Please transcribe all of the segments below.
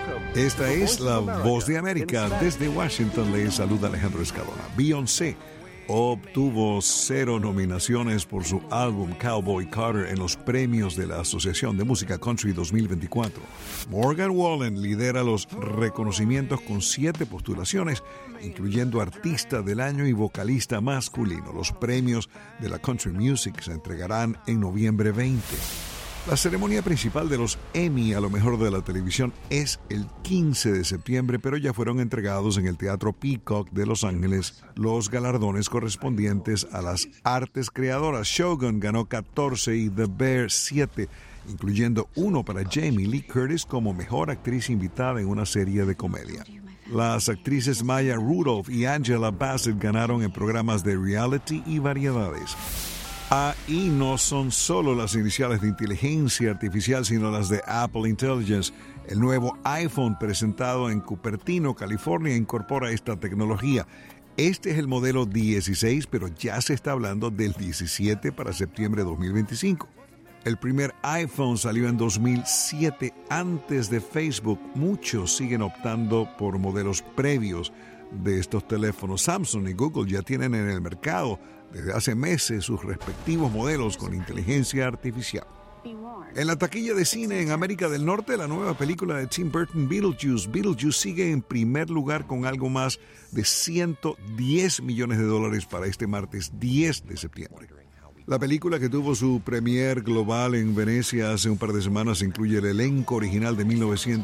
Esta es la Voz de América. Desde Washington le saluda Alejandro Escalona. Beyoncé obtuvo 0 nominaciones por su álbum Cowboy Carter en los premios de la Asociación de Música Country 2024. Morgan Wallen lidera los reconocimientos con 7 postulaciones, incluyendo Artista del Año y Vocalista Masculino. Los premios de la Country Music se entregarán en noviembre 20. La ceremonia principal de los Emmy a lo mejor de la televisión es el 15 de septiembre, pero ya fueron entregados en el Teatro Peacock de Los Ángeles los galardones correspondientes a las artes creadoras. Shogun ganó 14 y The Bear 7, incluyendo 1 para Jamie Lee Curtis como mejor actriz invitada en una serie de comedia. Las actrices Maya Rudolph y Angela Bassett ganaron en programas de reality y variedades. Ahí no son solo las iniciales de inteligencia artificial, sino las de Apple Intelligence. El nuevo iPhone presentado en Cupertino, California, incorpora esta tecnología. Este es el modelo 16, pero ya se está hablando del 17 para septiembre de 2025. El primer iPhone salió en 2007, antes de Facebook. Muchos siguen optando por modelos previos de estos teléfonos. Samsung y Google ya tienen en el mercado desde hace meses sus respectivos modelos con inteligencia artificial. En la taquilla de cine en América del Norte, la nueva película de Tim Burton, Beetlejuice sigue en primer lugar con algo más de $110 millones para este martes 10 de septiembre. La película, que tuvo su premier global en Venecia hace un par de semanas, incluye el elenco original de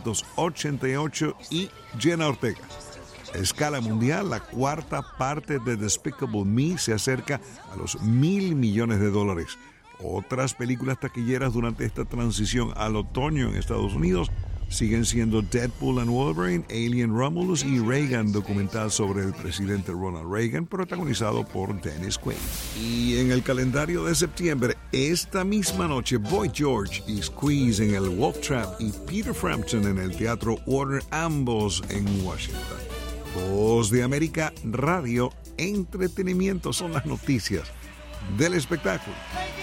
1988 y Jenna Ortega. A escala mundial, la 4ª parte de Despicable Me se acerca a los $1,000 millones. Otras películas taquilleras durante esta transición al otoño en Estados Unidos siguen siendo Deadpool and Wolverine, Alien Romulus y Reagan, documental sobre el presidente Ronald Reagan, protagonizado por Dennis Quaid. Y en el calendario de septiembre, esta misma noche, Boy George y Squeeze en el Wolf Trap y Peter Frampton en el Teatro Warner, ambos en Washington. Voz de América Radio, entretenimiento son las noticias del espectáculo.